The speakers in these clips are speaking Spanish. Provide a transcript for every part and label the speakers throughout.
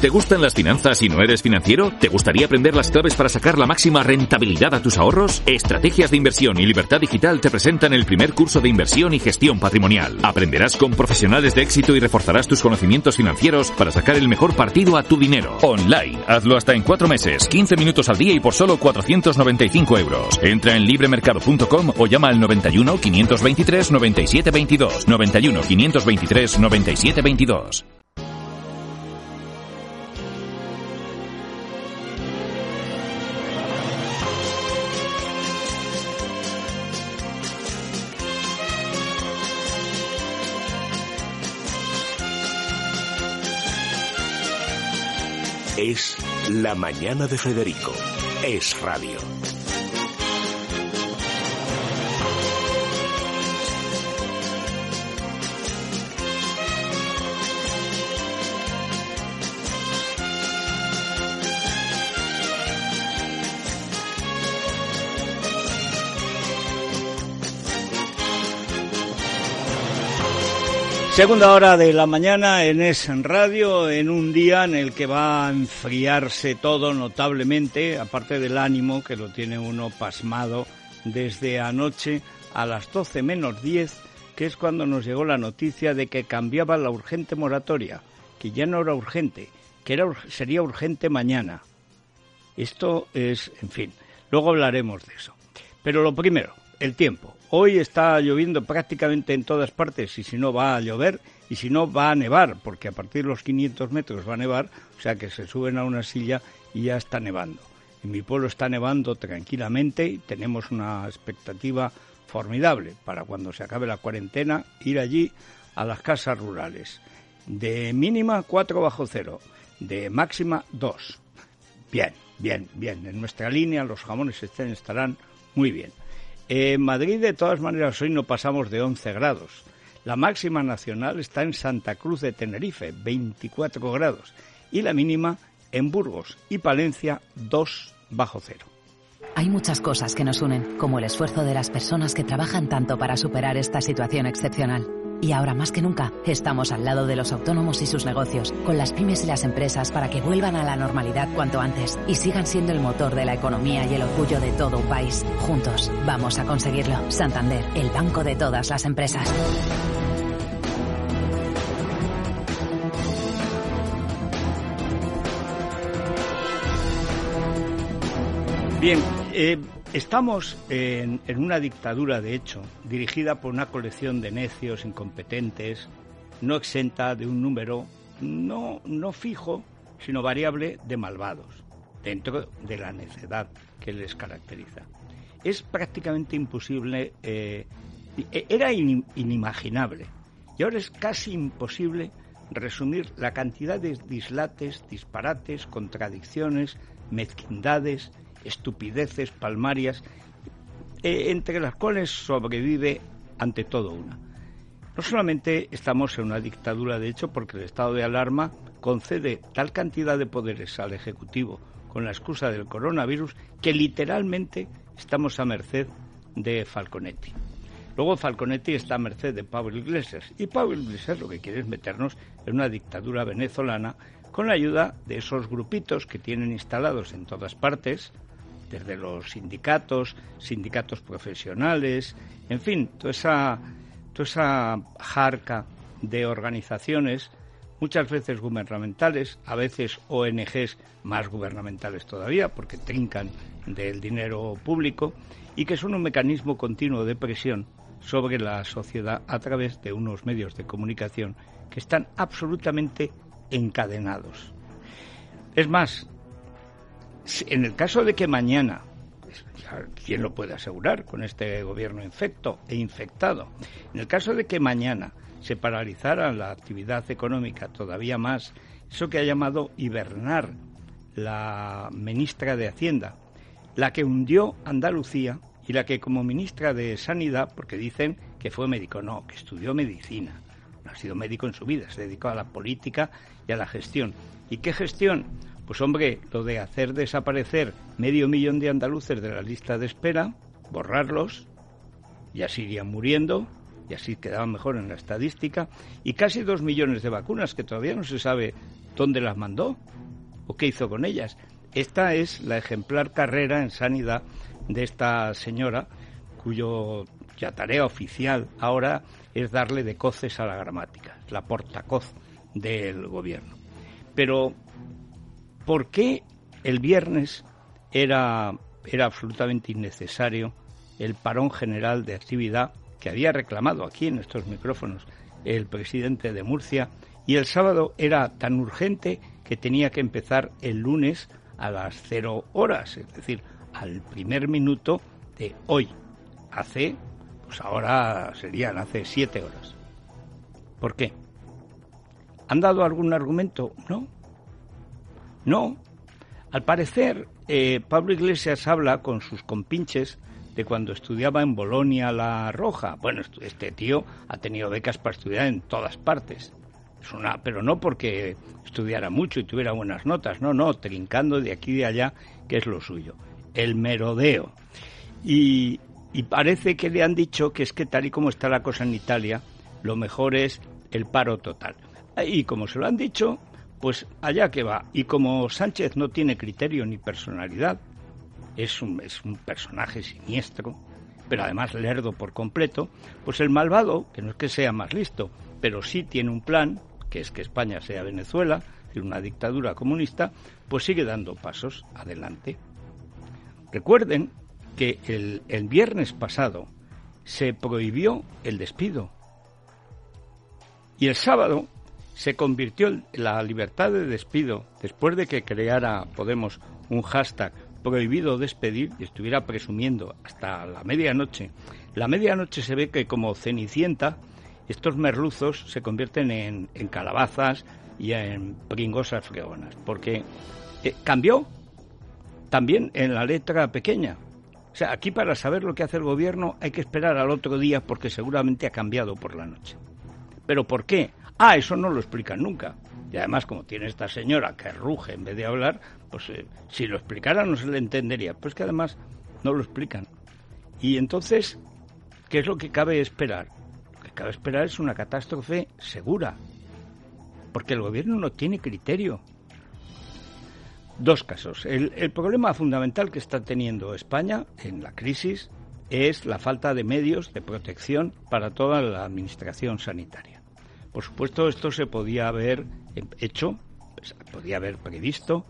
Speaker 1: ¿Te gustan las finanzas y no eres financiero? ¿Te gustaría aprender las claves para sacar la máxima rentabilidad a tus ahorros? Estrategias de Inversión y Libertad Digital te presentan el primer curso de inversión y gestión patrimonial. Aprenderás con profesionales de éxito y reforzarás tus conocimientos financieros para sacar el mejor partido a tu dinero. Online. Hazlo hasta en 4 meses, 15 minutos al día y por solo 495 euros. Entra en libremercado.com o llama al 91 523 97 22. 91 523 97 22.
Speaker 2: Es La Mañana de Federico. Es radio.
Speaker 3: Segunda hora de la mañana en Es Radio, en un día en el que va a enfriarse todo notablemente, aparte del ánimo que lo tiene uno pasmado desde anoche a las 12 menos 10, que es cuando nos llegó la noticia de que cambiaba la urgente moratoria, que ya no era urgente, que sería urgente mañana. Esto es, en fin, luego hablaremos de eso. Pero lo primero, el tiempo. Hoy está lloviendo prácticamente en todas partes y si no va a llover y si no va a nevar, porque a partir de los 500 metros va a nevar, o sea que se suben a una silla y ya está nevando. En mi pueblo está nevando tranquilamente y tenemos una expectativa formidable para cuando se acabe la cuarentena ir allí a las casas rurales. De mínima 4 bajo cero, de máxima 2. Bien. En nuestra línea los jamones estarán muy bien. En Madrid, de todas maneras, hoy no pasamos de 11 grados. La máxima nacional está en Santa Cruz de Tenerife, 24 grados. Y la mínima en Burgos y Palencia, 2 bajo cero.
Speaker 4: Hay muchas cosas que nos unen, como el esfuerzo de las personas que trabajan tanto para superar esta situación excepcional. Y ahora más que nunca, estamos al lado de los autónomos y sus negocios, con las pymes y las empresas para que vuelvan a la normalidad cuanto antes y sigan siendo el motor de la economía y el orgullo de todo un país. Juntos, vamos a conseguirlo. Santander, el banco de todas las empresas.
Speaker 3: Bien, estamos en una dictadura, de hecho, dirigida por una colección de necios, incompetentes, no exenta de un número no fijo, sino variable de malvados, dentro de la necedad que les caracteriza. Es prácticamente imposible, era inimaginable, y ahora es casi imposible resumir la cantidad de dislates, disparates, contradicciones, mezquindades, estupideces palmarias, entre las cuales sobrevive ante todo una. No solamente estamos en una dictadura, de hecho, porque el estado de alarma concede tal cantidad de poderes al Ejecutivo con la excusa del coronavirus que literalmente estamos a merced de Falconetti. Luego Falconetti está a merced de Pablo Iglesias y Pablo Iglesias lo que quiere es meternos en una dictadura venezolana con la ayuda de esos grupitos que tienen instalados en todas partes, desde los sindicatos profesionales, en fin, toda esa jarca de organizaciones, muchas veces gubernamentales, a veces ONGs más gubernamentales todavía, porque trincan del dinero público, y que son un mecanismo continuo de presión sobre la sociedad a través de unos medios de comunicación que están absolutamente encadenados. Es más, en el caso de que mañana, ¿quién lo puede asegurar con este gobierno infecto e infectado? En el caso de que mañana se paralizara la actividad económica todavía más, eso que ha llamado hibernar la ministra de Hacienda, la que hundió Andalucía y la que como ministra de Sanidad, porque dicen que fue médico, no, que estudió medicina, no ha sido médico en su vida, se dedicó a la política y a la gestión. ¿Y qué gestión? Pues hombre, lo de hacer desaparecer 500.000 de andaluces de la lista de espera, borrarlos, y así irían muriendo, y así quedaban mejor en la estadística, y casi 2 millones de vacunas, que todavía no se sabe ¿Dónde las mandó? ¿O qué hizo con ellas? Esta es la ejemplar carrera en sanidad de esta señora, cuya tarea oficial ahora es darle de coces a la gramática, la portacoz del gobierno. Pero, ¿por qué el viernes era absolutamente innecesario el parón general de actividad que había reclamado aquí en estos micrófonos el presidente de Murcia, y el sábado era tan urgente que tenía que empezar el lunes a las 0 horas, es decir, al primer minuto de hoy, ahora serían hace 7 horas? ¿Por qué? ¿Han dado algún argumento? No. Al parecer, Pablo Iglesias habla con sus compinches de cuando estudiaba en Bolonia La Roja. Bueno, este tío ha tenido becas para estudiar en todas partes. Pero no porque estudiara mucho y tuviera buenas notas, no, trincando de aquí y de allá, que es lo suyo. El merodeo. Y parece que le han dicho que es que tal y como está la cosa en Italia, lo mejor es el paro total. Y como se lo han dicho, pues allá que va. Y como Sánchez no tiene criterio ni personalidad, es un personaje siniestro, pero además lerdo por completo, pues el malvado, que no es que sea más listo, pero sí tiene un plan, que es que España sea Venezuela, es decir, una dictadura comunista, pues sigue dando pasos adelante. Recuerden que el viernes pasado se prohibió el despido y el sábado se convirtió la libertad de despido, después de que creara Podemos un hashtag prohibido despedir y estuviera presumiendo hasta la medianoche. La medianoche se ve que como Cenicienta estos merluzos se convierten en calabazas y en pringosas fregonas, porque cambió también en la letra pequeña. O sea, aquí para saber lo que hace el gobierno hay que esperar al otro día porque seguramente ha cambiado por la noche. ¿Pero por qué? Eso no lo explican nunca. Y además, como tiene esta señora que ruge en vez de hablar, pues si lo explicara no se le entendería. Pues que además no lo explican. Y entonces, ¿qué es lo que cabe esperar? Lo que cabe esperar es una catástrofe segura. Porque el gobierno no tiene criterio. Dos casos. El problema fundamental que está teniendo España en la crisis es la falta de medios de protección para toda la administración sanitaria. Por supuesto, esto se podía haber hecho, se podía haber previsto,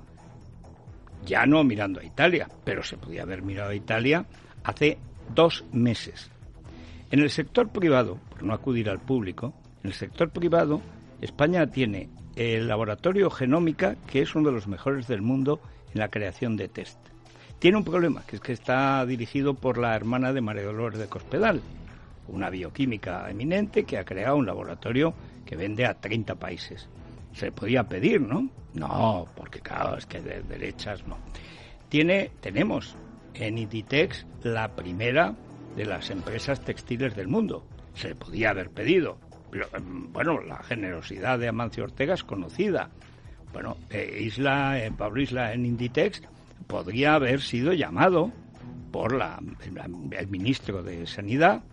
Speaker 3: ya no mirando a Italia, pero se podía haber mirado a Italia hace 2 meses. En el sector privado, por no acudir al público, en el sector privado, España tiene el laboratorio Genómica, que es uno de los mejores del mundo en la creación de test. Tiene un problema, que es que está dirigido por la hermana de María Dolores de Cospedal, una bioquímica eminente que ha creado un laboratorio que vende a 30 países. Se le podía pedir, ¿no? No, porque claro, es que de derechas no. Tenemos en Inditex la primera de las empresas textiles del mundo. Se le podía haber pedido. Pero, bueno, la generosidad de Amancio Ortega es conocida. Bueno, Pablo Isla en Inditex podría haber sido llamado por el ministro de Sanidad,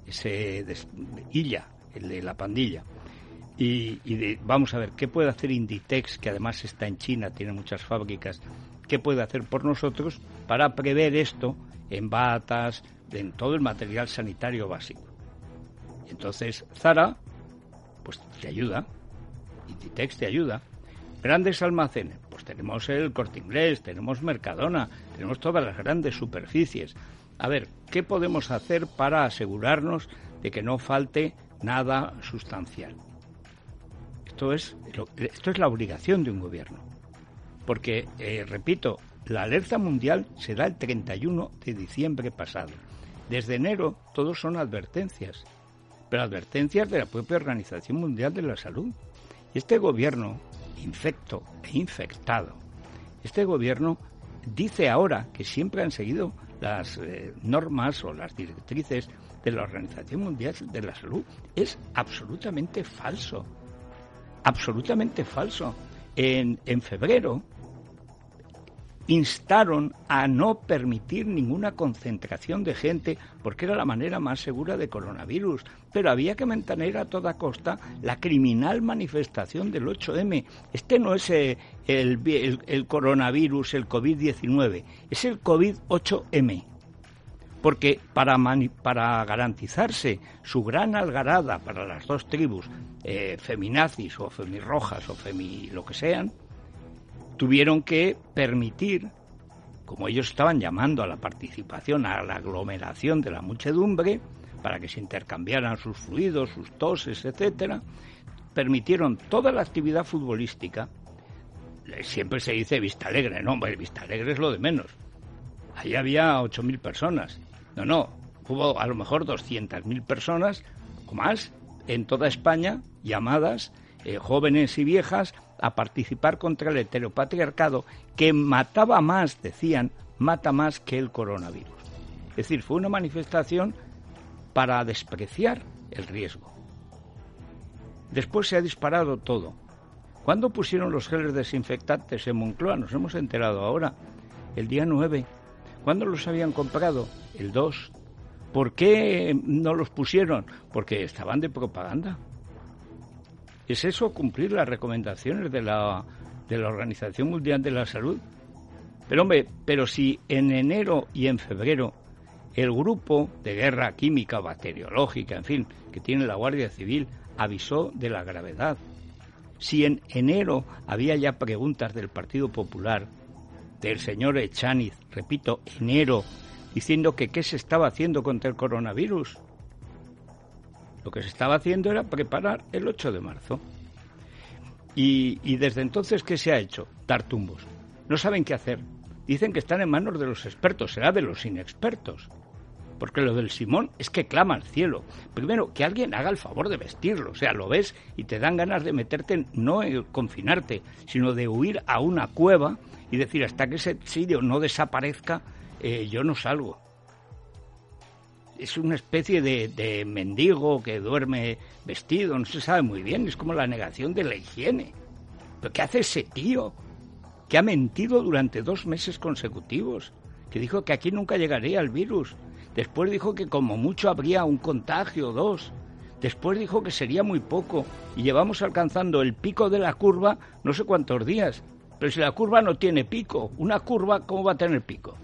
Speaker 3: Illa, el de la pandilla. Vamos a ver, ¿qué puede hacer Inditex, que además está en China, tiene muchas fábricas? ¿Qué puede hacer por nosotros para prever esto en batas, en todo el material sanitario básico? Entonces, Zara, pues te ayuda, Inditex te ayuda. Grandes almacenes, pues tenemos el Corte Inglés, tenemos Mercadona, tenemos todas las grandes superficies. A ver, ¿qué podemos hacer para asegurarnos de que no falte nada sustancial? Esto es la obligación de un gobierno. Porque, repito, la alerta mundial se da el 31 de diciembre pasado. Desde enero todos son advertencias, pero advertencias de la propia Organización Mundial de la Salud. Y este gobierno, infecto e infectado, este gobierno dice ahora que siempre han seguido las normas o las directrices de la Organización Mundial de la Salud. Es absolutamente falso. Absolutamente falso. En febrero, instaron a no permitir ninguna concentración de gente porque era la manera más segura de coronavirus, pero había que mantener a toda costa la criminal manifestación del 8M. Este no es el coronavirus, el COVID-19, es el COVID-8M. Porque para garantizarse su gran algarada para las dos tribus, feminazis o femirrojas o lo que sean, tuvieron que permitir, como ellos estaban llamando a la participación, a la aglomeración de la muchedumbre, para que se intercambiaran sus fluidos, sus toses, etcétera, permitieron toda la actividad futbolística. Siempre se dice Vista Alegre, no, hombre, Vista Alegre es lo de menos. Ahí había 8.000 personas. No, hubo a lo mejor 200.000 personas o más en toda España llamadas, jóvenes y viejas, a participar contra el heteropatriarcado que mataba más, decían, mata más que el coronavirus. Es decir, fue una manifestación para despreciar el riesgo. Después se ha disparado todo. ¿Cuándo pusieron los geles desinfectantes en Moncloa? Nos hemos enterado ahora, el día 9. ¿Cuándo los habían comprado? El 2. ¿Por qué no los pusieron? Porque estaban de propaganda. ¿Es eso cumplir las recomendaciones de la Organización Mundial de la Salud? Pero hombre, si en enero y en febrero el grupo de guerra química, bacteriológica, en fin, que tiene la Guardia Civil, avisó de la gravedad. Si en enero había ya preguntas del Partido Popular, del señor Echaniz, repito, enero, diciendo que qué se estaba haciendo contra el coronavirus. Lo que se estaba haciendo era preparar el 8 de marzo. Y desde entonces, ¿qué se ha hecho? Dar tumbos. No saben qué hacer. Dicen que están en manos de los expertos, será de los inexpertos. Porque lo del Simón es que clama al cielo. Primero, que alguien haga el favor de vestirlo. O sea, lo ves y te dan ganas de meterte, no en confinarte, sino de huir a una cueva y decir, hasta que ese sitio no desaparezca, yo no salgo. Es una especie de mendigo que duerme vestido, no se sabe muy bien, es como la negación de la higiene. ¿Pero qué hace ese tío que ha mentido durante 2 meses consecutivos? Que dijo que aquí nunca llegaría el virus. Después dijo que como mucho habría un contagio o 2. Después dijo que sería muy poco. Y llevamos alcanzando el pico de la curva no sé cuántos días. Pero si la curva no tiene pico, una curva, ¿cómo va a tener pico?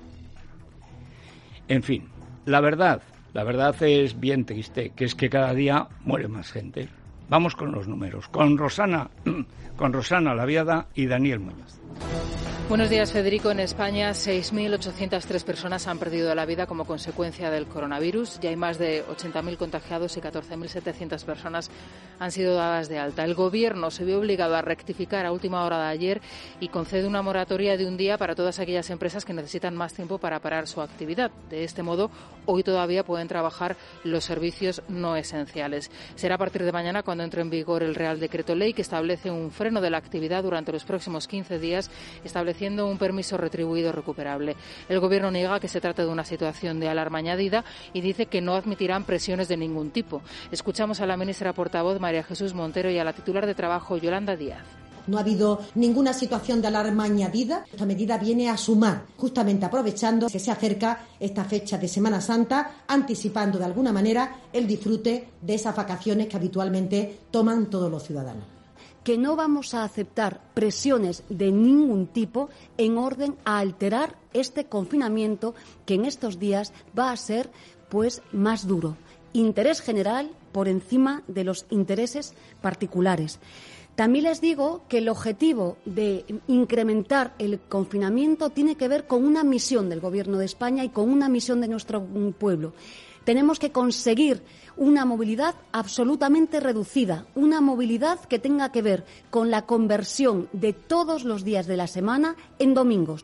Speaker 3: En fin, la verdad es bien triste, que es que cada día muere más gente. Vamos con los números, con Rosana Laviada y Daniel Muñoz.
Speaker 5: Buenos días, Federico. En España, 6.803 personas han perdido la vida como consecuencia del coronavirus. Ya hay más de 80.000 contagiados y 14.700 personas han sido dadas de alta. El Gobierno se vio obligado a rectificar a última hora de ayer y concede una moratoria de un día para todas aquellas empresas que necesitan más tiempo para parar su actividad. De este modo, hoy todavía pueden trabajar los servicios no esenciales. Será a partir de mañana cuando entre en vigor el Real Decreto Ley que establece un freno de la actividad durante los próximos 15 días, estableciendo un permiso retribuido recuperable. El Gobierno niega que se trate de una situación de alarma añadida y dice que no admitirán presiones de ningún tipo. Escuchamos a la ministra portavoz María Jesús Montero y a la titular de Trabajo Yolanda Díaz.
Speaker 6: No ha habido ninguna situación de alarma añadida. Esta medida viene a sumar, justamente aprovechando que se acerca esta fecha de Semana Santa, anticipando de alguna manera el disfrute de esas vacaciones que habitualmente toman todos los ciudadanos.
Speaker 7: Que no vamos a aceptar presiones de ningún tipo en orden a alterar este confinamiento que en estos días va a ser más duro. Interés general por encima de los intereses particulares. También les digo que el objetivo de incrementar el confinamiento tiene que ver con una misión del Gobierno de España y con una misión de nuestro pueblo. Tenemos que conseguir una movilidad absolutamente reducida, una movilidad que tenga que ver con la conversión de todos los días de la semana en domingos.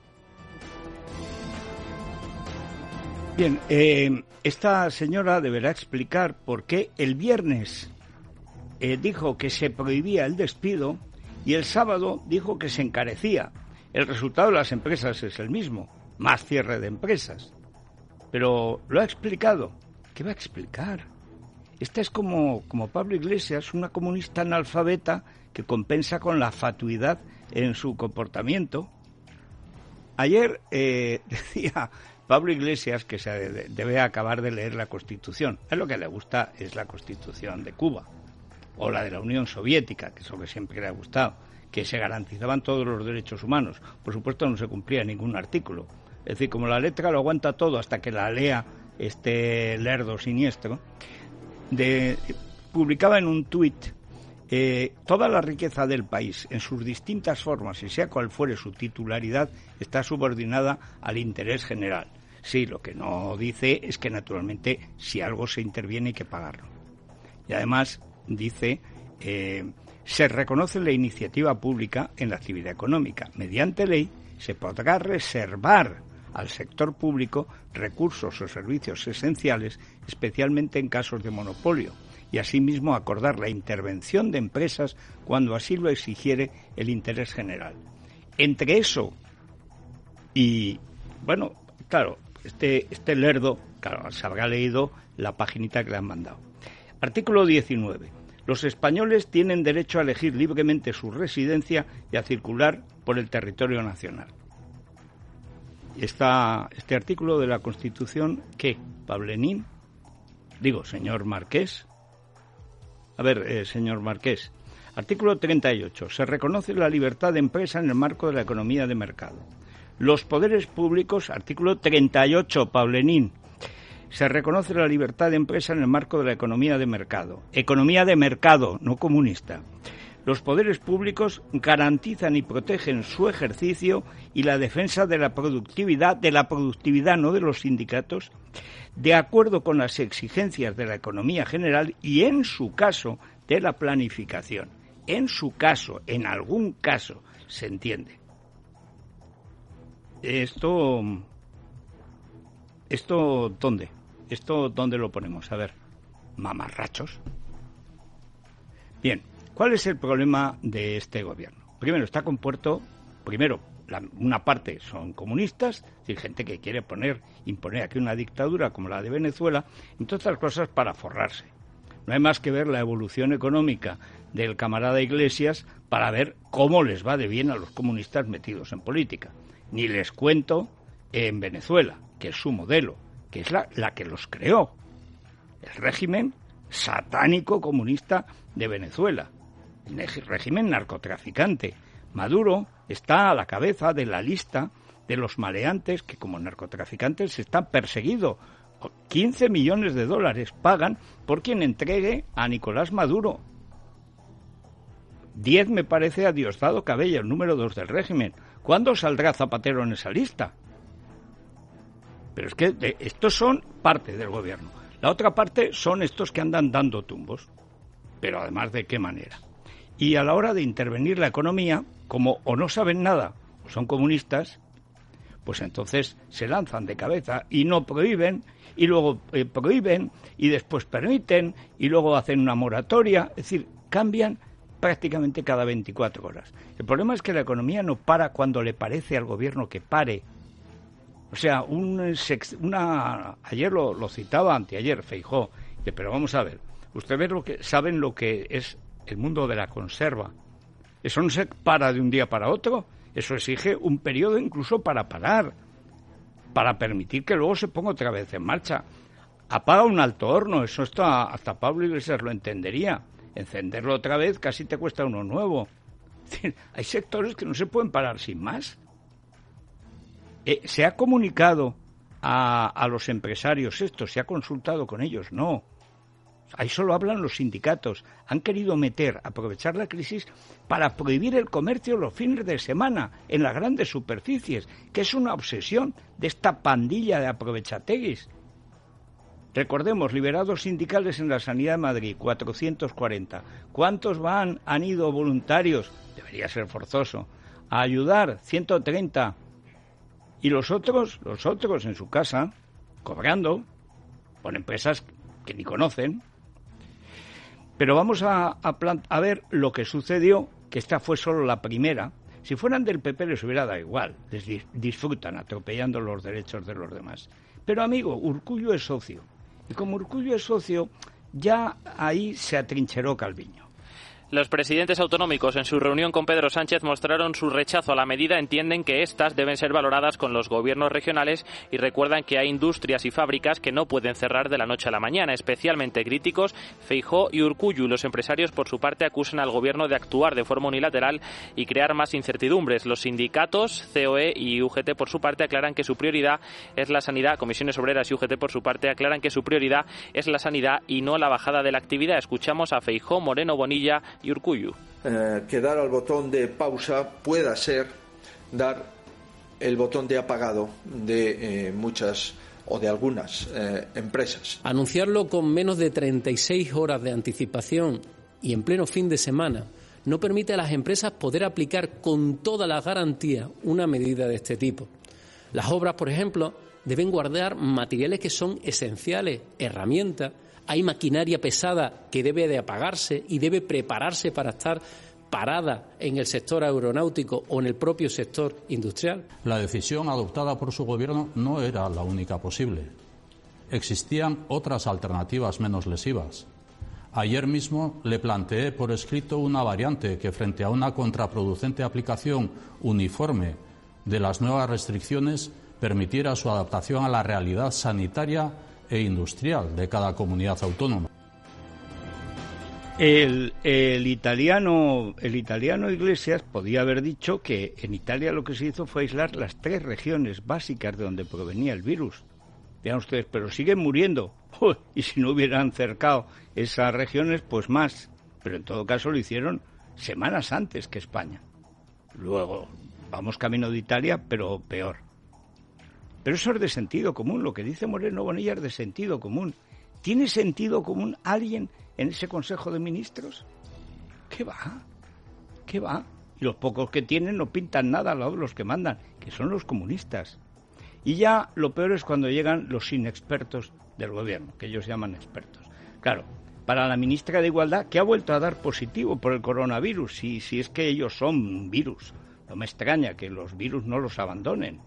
Speaker 3: Bien, esta señora deberá explicar por qué el viernes dijo que se prohibía el despido y el sábado dijo que se encarecía. El resultado de las empresas es el mismo, más cierre de empresas. Pero lo ha explicado. ¿Qué va a explicar? Esta es como Pablo Iglesias, una comunista analfabeta que compensa con la fatuidad en su comportamiento. ayer decía Pablo Iglesias que se debe acabar de leer la Constitución. A él lo que le gusta es la Constitución de Cuba o la de la Unión Soviética, que es lo que siempre le ha gustado, que se garantizaban todos los derechos humanos. Por supuesto no se cumplía ningún artículo. Es decir, como la letra lo aguanta todo hasta que la lea este lerdo siniestro, publicaba en un tuit: toda la riqueza del país, en sus distintas formas, y sea cual fuere su titularidad, está subordinada al interés general. Sí, lo que no dice es que, naturalmente, si algo se interviene hay que pagarlo. Y además dice, se reconoce la iniciativa pública en la actividad económica. Mediante ley se podrá reservar al sector público recursos o servicios esenciales, especialmente en casos de monopolio, y asimismo acordar la intervención de empresas cuando así lo exigiere el interés general. Entre eso y, bueno, claro, este lerdo, claro, se habrá leído la paginita que le han mandado. Artículo 19. Los españoles tienen derecho a elegir libremente su residencia y a circular por el territorio nacional. Este artículo de la Constitución, ¿qué? ¿Pablenín? Digo, señor Marqués. A ver, señor Marqués. Artículo 38. Se reconoce la libertad de empresa en el marco de la economía de mercado. Los poderes públicos, artículo 38, Pablenín. Se reconoce la libertad de empresa en el marco de la economía de mercado. Economía de mercado, no comunista. Los poderes públicos garantizan y protegen su ejercicio y la defensa de la productividad, no de los sindicatos, de acuerdo con las exigencias de la economía general y, en su caso, de la planificación. En su caso, en algún caso, se entiende. ¿Esto dónde? ¿Esto dónde lo ponemos? A ver, mamarrachos. Bien, ¿cuál es el problema de este gobierno? Primero, está compuesto, una parte son comunistas, es decir, gente que quiere imponer aquí una dictadura como la de Venezuela, entre otras cosas para forrarse. No hay más que ver la evolución económica del camarada Iglesias para ver cómo les va de bien a los comunistas metidos en política. Ni les cuento en Venezuela, que es su modelo, que es la que los creó, el régimen satánico comunista de Venezuela, el régimen narcotraficante. Maduro está a la cabeza de la lista de los maleantes que como narcotraficantes están perseguidos. 15 millones de dólares pagan por quien entregue a Nicolás Maduro. 10 me parece a Diosdado Cabello, el número 2 del régimen. ¿Cuándo saldrá Zapatero en esa lista? Pero es que estos son parte del gobierno. La otra parte son estos que andan dando tumbos. Pero además, ¿de qué manera? Y a la hora de intervenir la economía, como o no saben nada o son comunistas, pues entonces se lanzan de cabeza y no prohíben, y luego prohíben, y después permiten, y luego hacen una moratoria. Es decir, cambian prácticamente cada 24 horas. El problema es que la economía no para cuando le parece al gobierno que pare. O sea, ayer lo citaba, anteayer, Feijóo, pero vamos a ver, ustedes saben lo que es el mundo de la conserva. Eso no se para de un día para otro, eso exige un periodo incluso para parar, para permitir que luego se ponga otra vez en marcha. Apaga un alto horno, eso hasta Pablo Iglesias lo entendería. Encenderlo otra vez casi te cuesta uno nuevo. Es decir, hay sectores que no se pueden parar sin más. ¿Se ha comunicado a los empresarios esto? ¿Se ha consultado con ellos? No. Ahí solo hablan los sindicatos. Han querido aprovechar la crisis para prohibir el comercio los fines de semana en las grandes superficies, que es una obsesión de esta pandilla de aprovechateguis. Recordemos, liberados sindicales en la sanidad de Madrid, 440. ¿Cuántos han ido voluntarios? Debería ser forzoso. A ayudar, 130. Y los otros en su casa, cobrando, por empresas que ni conocen. Pero vamos a ver lo que sucedió, que esta fue solo la primera. Si fueran del PP les hubiera dado igual, les disfrutan atropellando los derechos de los demás. Pero amigo, Urkullu es socio. Y como Urkullu es socio, ya ahí se atrincheró Calviño.
Speaker 8: Los presidentes autonómicos en su reunión con Pedro Sánchez mostraron su rechazo a la medida, entienden que estas deben ser valoradas con los gobiernos regionales y recuerdan que hay industrias y fábricas que no pueden cerrar de la noche a la mañana. Especialmente críticos Feijóo y Urkullu. Los empresarios, por su parte, acusan al gobierno de actuar de forma unilateral y crear más incertidumbres. Los sindicatos, COE y UGT, por su parte, aclaran que su prioridad es la sanidad. Comisiones Obreras y UGT, por su parte, aclaran que su prioridad es la sanidad y no la bajada de la actividad. Escuchamos a Feijóo, Moreno Bonilla y Urkullu.
Speaker 9: Que dar al botón de pausa pueda ser dar el botón de apagado de muchas o de algunas empresas.
Speaker 10: Anunciarlo con menos de 36 horas de anticipación y en pleno fin de semana no permite a las empresas poder aplicar con toda la garantía una medida de este tipo. Las obras, por ejemplo, deben guardar materiales que son esenciales, herramientas. Hay maquinaria pesada que debe de apagarse y debe prepararse para estar parada en el sector aeronáutico o en el propio sector industrial.
Speaker 11: La decisión adoptada por su gobierno no era la única posible. Existían otras alternativas menos lesivas. Ayer mismo le planteé por escrito una variante que, frente a una contraproducente aplicación uniforme de las nuevas restricciones, permitiera su adaptación a la realidad sanitaria e industrial de cada comunidad autónoma.
Speaker 3: El italiano Iglesias podía haber dicho que en Italia lo que se hizo fue aislar las 3 regiones básicas de donde provenía el virus. Vean ustedes, pero siguen muriendo. Y si no hubieran cercado esas regiones, pues más. Pero en todo caso lo hicieron semanas antes que España. Luego vamos camino de Italia, pero peor. Pero eso es de sentido común, lo que dice Moreno Bonilla es de sentido común. ¿Tiene sentido común alguien en ese Consejo de Ministros? ¿Qué va? ¿Qué va? Y los pocos que tienen no pintan nada al lado de los que mandan, que son los comunistas. Y ya lo peor es cuando llegan los inexpertos del gobierno, que ellos llaman expertos. Claro, para la ministra de Igualdad, que ha vuelto a dar positivo por el coronavirus, si es que ellos son virus. No me extraña que los virus no los abandonen.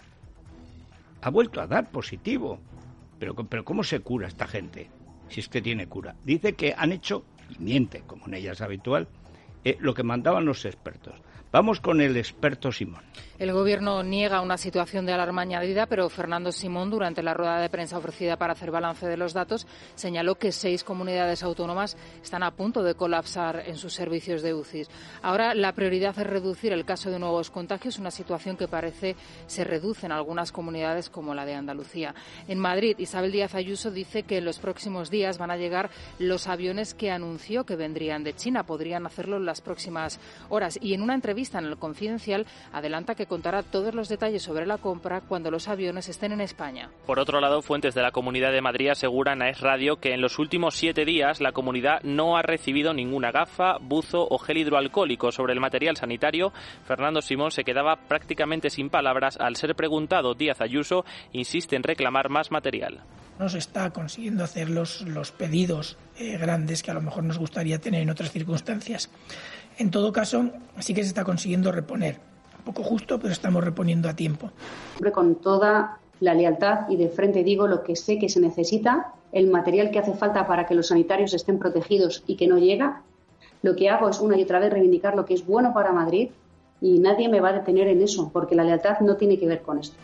Speaker 3: Ha vuelto a dar positivo. Pero ¿cómo se cura esta gente? Si es que tiene cura. Dice que han hecho, y miente, como en ella es habitual, lo que mandaban los expertos. Vamos con el experto Simón.
Speaker 5: El Gobierno niega una situación de alarma añadida, pero Fernando Simón, durante la rueda de prensa ofrecida para hacer balance de los datos, señaló que 6 comunidades autónomas están a punto de colapsar en sus servicios de UCI. Ahora la prioridad es reducir el caso de nuevos contagios, una situación que parece se reduce en algunas comunidades como la de Andalucía. En Madrid, Isabel Díaz Ayuso dice que en los próximos días van a llegar los aviones que anunció que vendrían de China. Podrían hacerlo en las próximas horas. Y en una entrevista en El Confidencial adelanta que contará todos los detalles sobre la compra cuando los aviones estén en España.
Speaker 8: Por otro lado, fuentes de la Comunidad de Madrid aseguran a Es Radio que en los últimos 7 días la comunidad no ha recibido ninguna gafa, buzo o gel hidroalcohólico. Sobre el material sanitario, Fernando Simón se quedaba prácticamente sin palabras al ser preguntado. Díaz Ayuso insiste en reclamar más material.
Speaker 12: No se está consiguiendo hacer los pedidos grandes que a lo mejor nos gustaría tener en otras circunstancias. En todo caso, sí que se está consiguiendo reponer. Un poco justo, pero estamos reponiendo a tiempo.
Speaker 13: Siempre con toda la lealtad y de frente digo lo que sé que se necesita, el material que hace falta para que los sanitarios estén protegidos y que no llega. Lo que hago es una y otra vez reivindicar lo que es bueno para Madrid y nadie me va a detener en eso, porque la lealtad no tiene que ver con esto.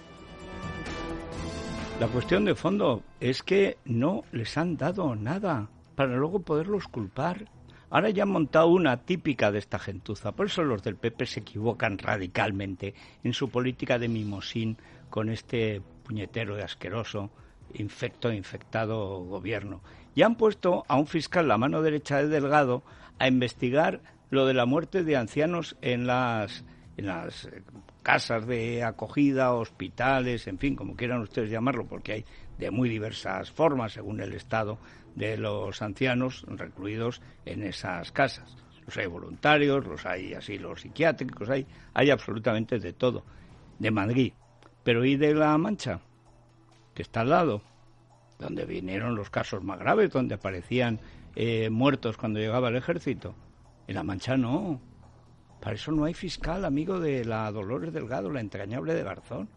Speaker 3: La cuestión de fondo es que no les han dado nada para luego poderlos culpar. Ahora ya han montado una típica de esta gentuza. Por eso los del PP se equivocan radicalmente en su política de mimosín con este puñetero y asqueroso infectado gobierno. Ya han puesto a un fiscal, la mano derecha de Delgado, a investigar lo de la muerte de ancianos en las casas de acogida, hospitales, en fin, como quieran ustedes llamarlo, porque hay de muy diversas formas según el estado de los ancianos recluidos en esas casas. Los hay voluntarios, los hay asilos psiquiátricos, hay absolutamente de todo. De Madrid, pero ¿y de La Mancha? Que está al lado, donde vinieron los casos más graves, donde aparecían muertos cuando llegaba el ejército. En La Mancha no. Para eso no hay fiscal, amigo de la Dolores Delgado, la entrañable de Garzón.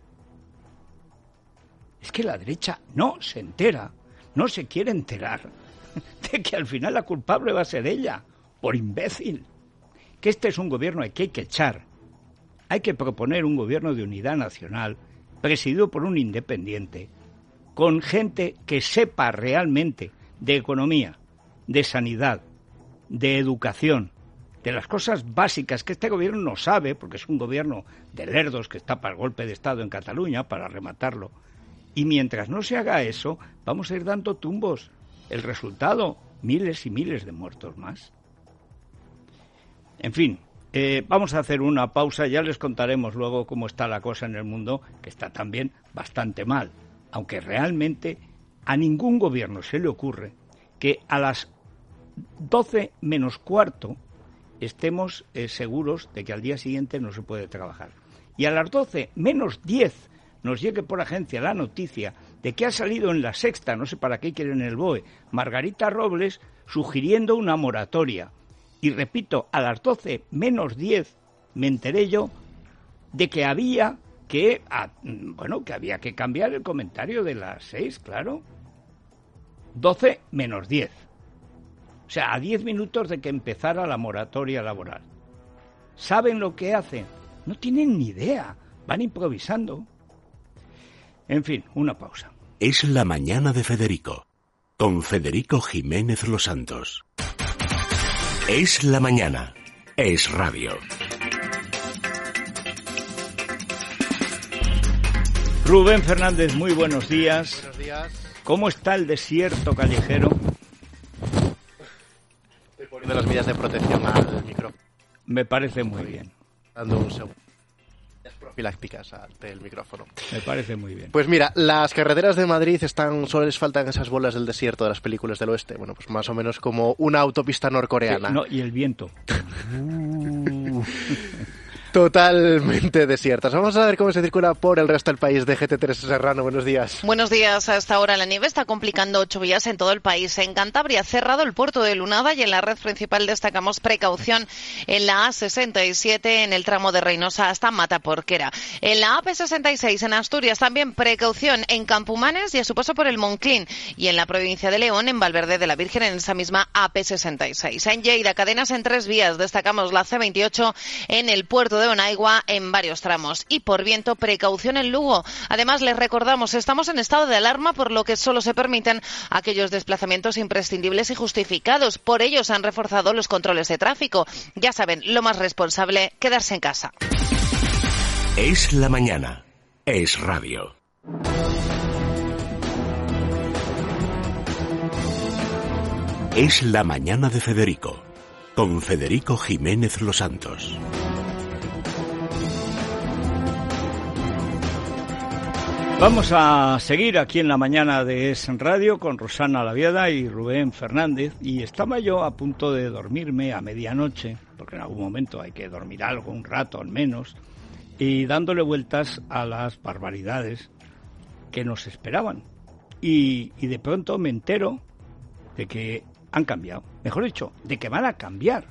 Speaker 3: Es que la derecha no se entera, no se quiere enterar de que al final la culpable va a ser ella. por imbécil. Que este es un gobierno que hay que echar. Hay que proponer un gobierno de unidad nacional, presidido por un independiente, con gente que sepa realmente de economía, de sanidad, de educación, de las cosas básicas que este gobierno no sabe, porque es un gobierno de lerdos que está para el golpe de Estado en Cataluña, para rematarlo. Y mientras no se haga eso, vamos a ir dando tumbos. El resultado, miles y miles de muertos más. En fin, vamos a hacer una pausa, ya les contaremos luego cómo está la cosa en el mundo, que está también bastante mal, aunque realmente a ningún gobierno se le ocurre que a las 12 menos cuarto estemos seguros de que al día siguiente no se puede trabajar. Y a las 12 menos 10 nos llegue por agencia la noticia de que ha salido en La Sexta, no sé para qué quieren el BOE, Margarita Robles sugiriendo una moratoria. Y repito, a las 12 menos 10 me enteré yo de que había que cambiar el comentario de las 6, claro. 12 menos 10. O sea, a 10 minutos de que empezara la moratoria laboral. ¿Saben lo que hacen? No tienen ni idea. Van improvisando. En fin, una pausa.
Speaker 2: Es la mañana de Federico, con Federico Jiménez Los Santos. Es la mañana. Es radio.
Speaker 3: Rubén Fernández, muy buenos días.
Speaker 14: Buenos días.
Speaker 3: ¿Cómo está el desierto callejero?
Speaker 14: Estoy poniendo las medidas de protección al micrófono.
Speaker 3: Me parece muy bien.
Speaker 14: Dando un segundo. Profilácticas ante el micrófono.
Speaker 3: Me parece muy bien.
Speaker 14: Pues mira, las carreteras de Madrid solo les faltan esas bolas del desierto de las películas del oeste. Bueno, pues más o menos como una autopista norcoreana.
Speaker 3: No, y el viento.
Speaker 14: Totalmente desiertas. Vamos a ver cómo se circula por el resto del país. De GT3 Serrano, buenos días.
Speaker 15: Buenos días. A esta hora la nieve está complicando 8 vías en todo el país. En Cantabria, cerrado el puerto de Lunada, y en la red principal destacamos precaución en la A67 en el tramo de Reynosa hasta Mataporquera. En la AP66 en Asturias también precaución en Campumanes y a su paso por el Monclín. Y en la provincia de León, en Valverde de la Virgen, en esa misma AP66. En Lleida, cadenas en 3 vías. Destacamos la C28 en el puerto de Onaigua en varios tramos. Y por viento, precaución en Lugo. Además, les recordamos, estamos en estado de alarma, por lo que solo se permiten aquellos desplazamientos imprescindibles y justificados. Por ello se han reforzado los controles de tráfico. Ya saben, lo más responsable, quedarse en casa.
Speaker 2: Es la mañana. Es radio. Es la mañana de Federico, con Federico Jiménez Los Santos.
Speaker 3: Vamos a seguir aquí en la mañana de Es Radio con Rosana Laviada y Rubén Fernández, y estaba yo a punto de dormirme a medianoche, porque en algún momento hay que dormir algo, un rato al menos, y dándole vueltas a las barbaridades que nos esperaban. Y de pronto me entero de que han cambiado, mejor dicho, de que van a cambiar.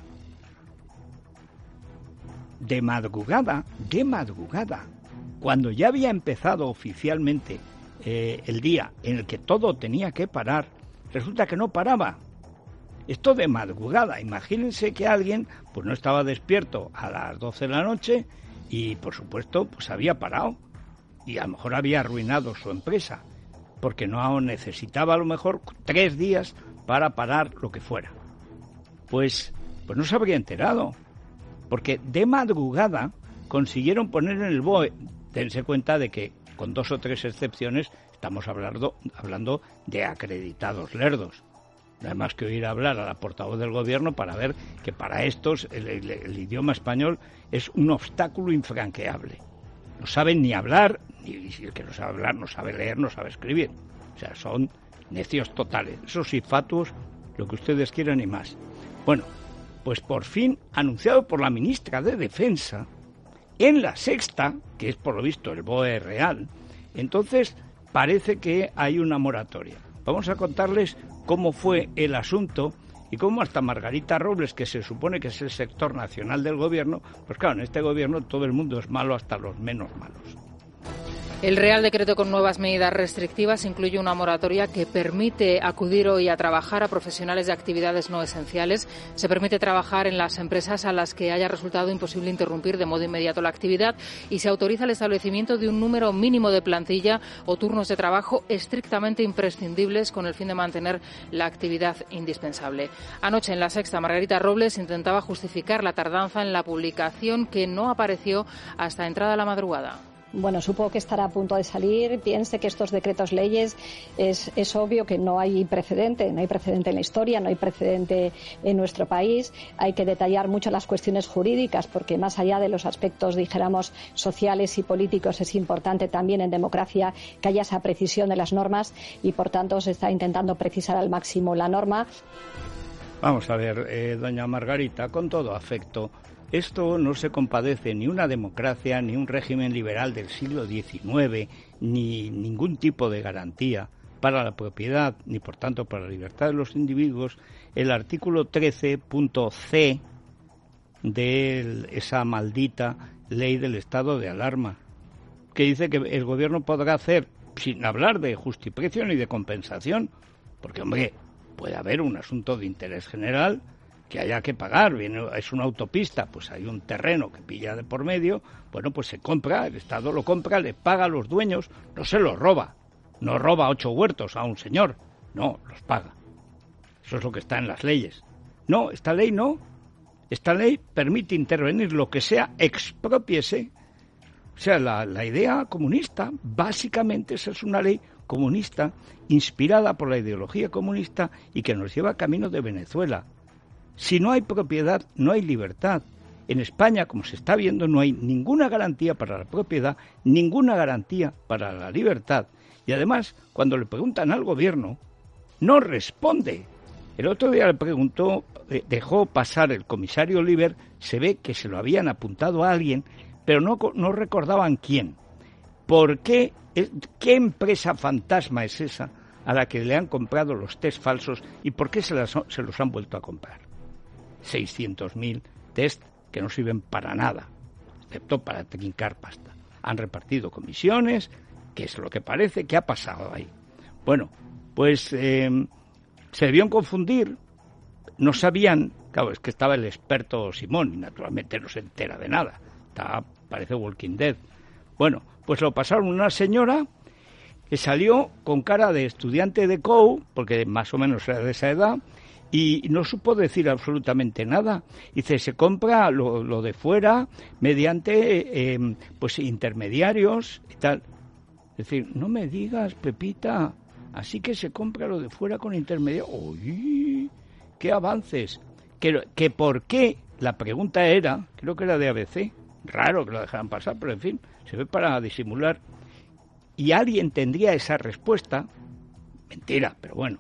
Speaker 3: De madrugada, cuando ya había empezado oficialmente el día en el que todo tenía que parar, resulta que no paraba. Esto de madrugada, imagínense que alguien pues no estaba despierto a las 12 de la noche y por supuesto pues había parado y a lo mejor había arruinado su empresa, porque no necesitaba a lo mejor 3 días para parar lo que fuera. Pues no se habría enterado, porque de madrugada consiguieron poner en el BOE. Dense cuenta de que, con 2 o 3 excepciones, estamos hablando de acreditados lerdos. Nada más que oír hablar a la portavoz del gobierno para ver que para estos el idioma español es un obstáculo infranqueable. No saben ni hablar, y si el que no sabe hablar no sabe leer, no sabe escribir. O sea, son necios totales. Esos sí, fatuos, lo que ustedes quieran y más. Bueno, pues por fin, anunciado por la ministra de Defensa, en La Sexta, que es por lo visto el BOE real, entonces parece que hay una moratoria. Vamos a contarles cómo fue el asunto y cómo hasta Margarita Robles, que se supone que es el sector nacional del gobierno, pues claro, en este gobierno todo el mundo es malo, hasta los menos malos.
Speaker 5: El Real Decreto con nuevas medidas restrictivas incluye una moratoria que permite acudir hoy a trabajar a profesionales de actividades no esenciales. Se permite trabajar en las empresas a las que haya resultado imposible interrumpir de modo inmediato la actividad y se autoriza el establecimiento de un número mínimo de plantilla o turnos de trabajo estrictamente imprescindibles con el fin de mantener la actividad indispensable. Anoche en La Sexta, Margarita Robles intentaba justificar la tardanza en la publicación que no apareció hasta entrada la madrugada.
Speaker 16: Bueno, supongo que estará a punto de salir. Piense que estos decretos leyes es obvio que no hay precedente en la historia, no hay precedente en nuestro país. Hay que detallar mucho las cuestiones jurídicas porque más allá de los aspectos, dijéramos, sociales y políticos, es importante también en democracia que haya esa precisión de las normas y por tanto se está intentando precisar al máximo la norma.
Speaker 3: Vamos a ver, doña Margarita, con todo afecto. Esto no se compadece ni una democracia, ni un régimen liberal del siglo XIX, ni ningún tipo de garantía para la propiedad, ni por tanto para la libertad de los individuos, el artículo 13.c de esa maldita ley del estado de alarma, que dice que el gobierno podrá hacer, sin hablar de justiprecio ni de compensación, porque, hombre, puede haber un asunto de interés general que haya que pagar, es una autopista, pues hay un terreno que pilla de por medio, bueno, pues se compra, el Estado lo compra, le paga a los dueños, no se los roba, no roba 8 huertos a un señor, no, los paga. Eso es lo que está en las leyes. No, esta ley no, esta ley permite intervenir lo que sea, exprópiese. O sea, la idea comunista, básicamente esa es una ley comunista, inspirada por la ideología comunista y que nos lleva a camino de Venezuela. Si no hay propiedad, no hay libertad. En España, como se está viendo, no hay ninguna garantía para la propiedad, ninguna garantía para la libertad. Y además, cuando le preguntan al gobierno, no responde. El otro día le preguntó, dejó pasar el comisario Oliver, se ve que se lo habían apuntado a alguien, pero no recordaban quién. ¿Por qué? ¿Qué empresa fantasma es esa a la que le han comprado los test falsos y por qué se los han vuelto a comprar? 600.000 test que no sirven para nada, excepto para trincar pasta. Han repartido comisiones, ¿qué es lo que parece? ¿Qué ha pasado ahí? Bueno, pues se debieron confundir, no sabían, claro, es que estaba el experto Simón y naturalmente no se entera de nada, parece Walking Dead. Bueno, pues lo pasaron a una señora que salió con cara de estudiante de COU, porque más o menos era de esa edad, y no supo decir absolutamente nada. Dice, se compra lo de fuera mediante pues intermediarios y tal. Es decir, no me digas, Pepita, así que se compra lo de fuera con intermediarios. ¡Uy! ¡Qué avances! Que por qué, la pregunta era, creo que era de ABC, raro que lo dejaran pasar, pero en fin, se ve para disimular. Y alguien tendría esa respuesta, mentira, pero bueno,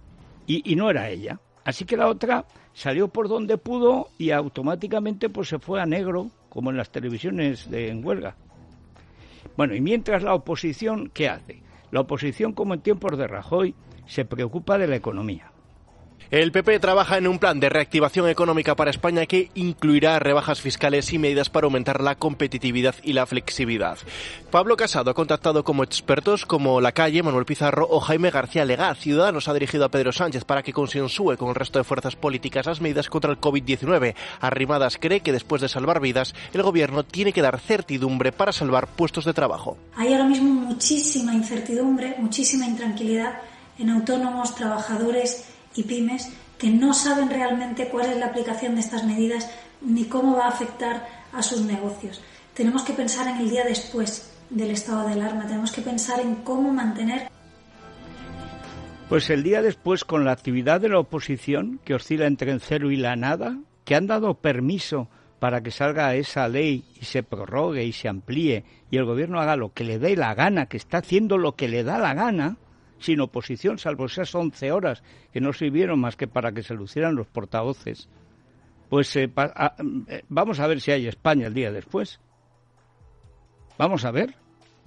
Speaker 3: y no era ella. Así que la otra salió por donde pudo y automáticamente pues se fue a negro, como en las televisiones en huelga. Bueno, y mientras la oposición, ¿qué hace? La oposición, como en tiempos de Rajoy, se preocupa de la economía.
Speaker 14: El PP trabaja en un plan de reactivación económica para España que incluirá rebajas fiscales y medidas para aumentar la competitividad y la flexibilidad. Pablo Casado ha contactado como expertos como Lacalle, Manuel Pizarro o Jaime García Legaz. Ciudadanos ha dirigido a Pedro Sánchez para que consensúe con el resto de fuerzas políticas las medidas contra el COVID-19. Arrimadas cree que después de salvar vidas, el gobierno tiene que dar certidumbre para salvar puestos de trabajo.
Speaker 17: Hay ahora mismo muchísima incertidumbre, muchísima intranquilidad en autónomos, trabajadores y pymes que no saben realmente cuál es la aplicación de estas medidas ni cómo va a afectar a sus negocios. Tenemos que pensar en el día después del estado de alarma, tenemos que pensar en cómo mantener.
Speaker 3: Pues el día después, con la actividad de la oposición, que oscila entre el cero y la nada, que han dado permiso para que salga esa ley y se prorrogue y se amplíe y el gobierno haga lo que le dé la gana, que está haciendo lo que le da la gana, sin oposición, salvo esas 11 horas que no sirvieron más que para que se lucieran los portavoces, pues vamos a ver si hay España el día después. Vamos a ver.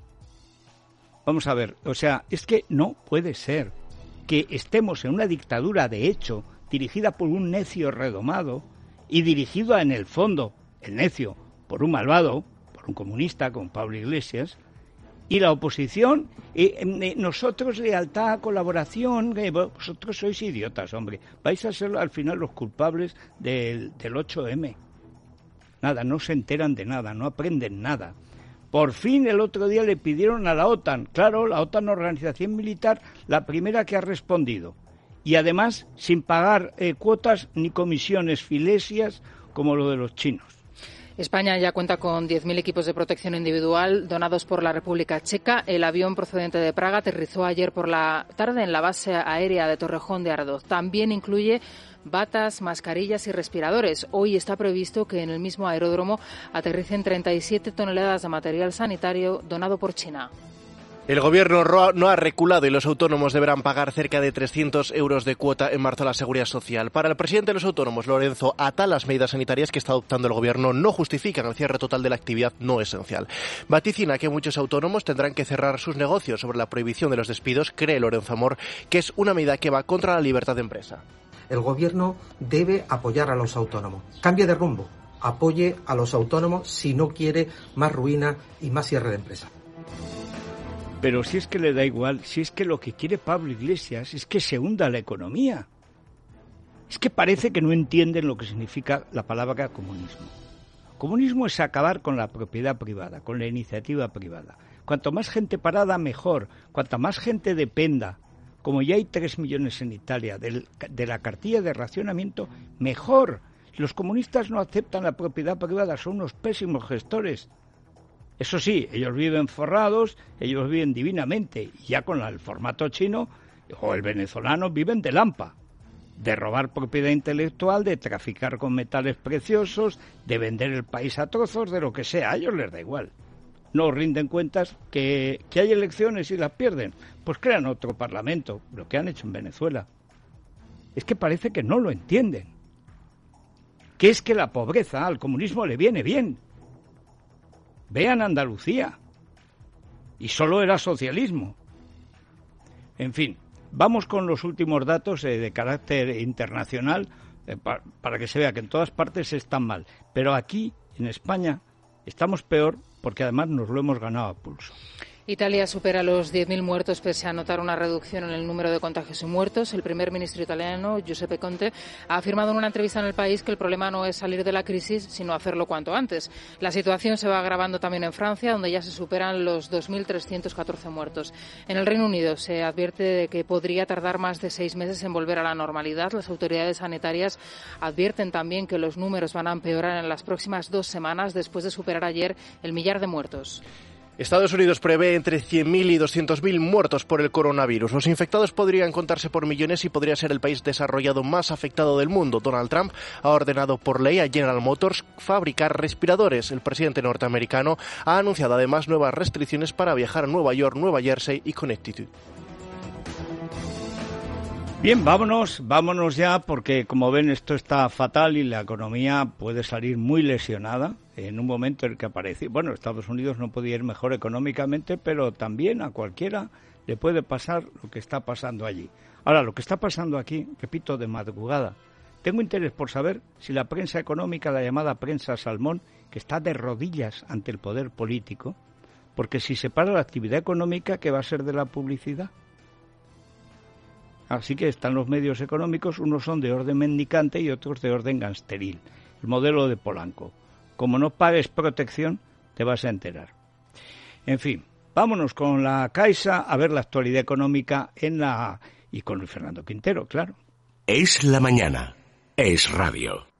Speaker 3: O sea, es que no puede ser que estemos en una dictadura de hecho, dirigida por un necio redomado y dirigido en el fondo, el necio, por un malvado, por un comunista como Pablo Iglesias, Y la oposición, nosotros lealtad, colaboración, vosotros sois idiotas, hombre. Vais a ser al final los culpables del 8M. Nada, no se enteran de nada, no aprenden nada. Por fin el otro día le pidieron a la OTAN, claro, la OTAN, organización militar, la primera que ha respondido. Y además sin pagar cuotas ni comisiones filesias como lo de los chinos.
Speaker 5: España ya cuenta con 10.000 equipos de protección individual donados por la República Checa. El avión procedente de Praga aterrizó ayer por la tarde en la base aérea de Torrejón de Ardoz. También incluye batas, mascarillas y respiradores. Hoy está previsto que en el mismo aeródromo aterricen 37 toneladas de material sanitario donado por China.
Speaker 14: El Gobierno no ha reculado y los autónomos deberán pagar cerca de 300 euros de cuota en marzo a la Seguridad Social. Para el presidente de los autónomos, Lorenzo Attal, las medidas sanitarias que está adoptando el Gobierno no justifican el cierre total de la actividad no esencial. Vaticina que muchos autónomos tendrán que cerrar sus negocios. Sobre la prohibición de los despidos, cree Lorenzo Amor que es una medida que va contra la libertad de empresa.
Speaker 18: El Gobierno debe apoyar a los autónomos. Cambie de rumbo. Apoye a los autónomos si no quiere más ruina y más cierre de empresas.
Speaker 3: Pero si es que le da igual, si es que lo que quiere Pablo Iglesias es que se hunda la economía. Es que parece que no entienden lo que significa la palabra comunismo. Comunismo es acabar con la propiedad privada, con la iniciativa privada. Cuanto más gente parada, mejor. Cuanta más gente dependa, como ya hay 3 millones en Italia, de la cartilla de racionamiento, mejor. Los comunistas no aceptan la propiedad privada, son unos pésimos gestores. Eso sí, ellos viven forrados, ellos viven divinamente, y ya con el formato chino o el venezolano viven de lampa, de robar propiedad intelectual, de traficar con metales preciosos, de vender el país a trozos, de lo que sea, a ellos les da igual. No rinden cuentas que hay elecciones y las pierden, pues crean otro parlamento, lo que han hecho en Venezuela. Es que parece que no lo entienden, que es que la pobreza al comunismo le viene bien. Vean Andalucía. Y solo era socialismo. En fin, vamos con los últimos datos de carácter internacional para que se vea que en todas partes están mal. Pero aquí, en España, estamos peor porque además nos lo hemos ganado a pulso.
Speaker 5: Italia supera los 10.000 muertos pese a notar una reducción en el número de contagios y muertos. El primer ministro italiano, Giuseppe Conte, ha afirmado en una entrevista en El País que el problema no es salir de la crisis, sino hacerlo cuanto antes. La situación se va agravando también en Francia, donde ya se superan los 2.314 muertos. En el Reino Unido se advierte de que podría tardar más de 6 meses en volver a la normalidad. Las autoridades sanitarias advierten también que los números van a empeorar en las próximas 2 semanas después de superar ayer el 1.000.000 de muertos.
Speaker 14: Estados Unidos prevé entre 100.000 y 200.000 muertos por el coronavirus. Los infectados podrían contarse por millones y podría ser el país desarrollado más afectado del mundo. Donald Trump ha ordenado por ley a General Motors fabricar respiradores. El presidente norteamericano ha anunciado además nuevas restricciones para viajar a Nueva York, Nueva Jersey y Connecticut.
Speaker 3: Bien, vámonos ya porque como ven esto está fatal y la economía puede salir muy lesionada en un momento en el que aparece. Bueno, Estados Unidos no podía ir mejor económicamente, pero también a cualquiera le puede pasar lo que está pasando allí. Ahora, lo que está pasando aquí, repito, de madrugada, tengo interés por saber si la prensa económica, la llamada prensa salmón, que está de rodillas ante el poder político, porque si se para la actividad económica, ¿qué va a ser de la publicidad? Así que están los medios económicos, unos son de orden mendicante y otros de orden gangsteril. El modelo de Polanco. Como no pagues protección, te vas a enterar. En fin, vámonos con la Caixa a ver la actualidad económica y con Luis Fernando Quintero, claro.
Speaker 2: Es la mañana. Es radio.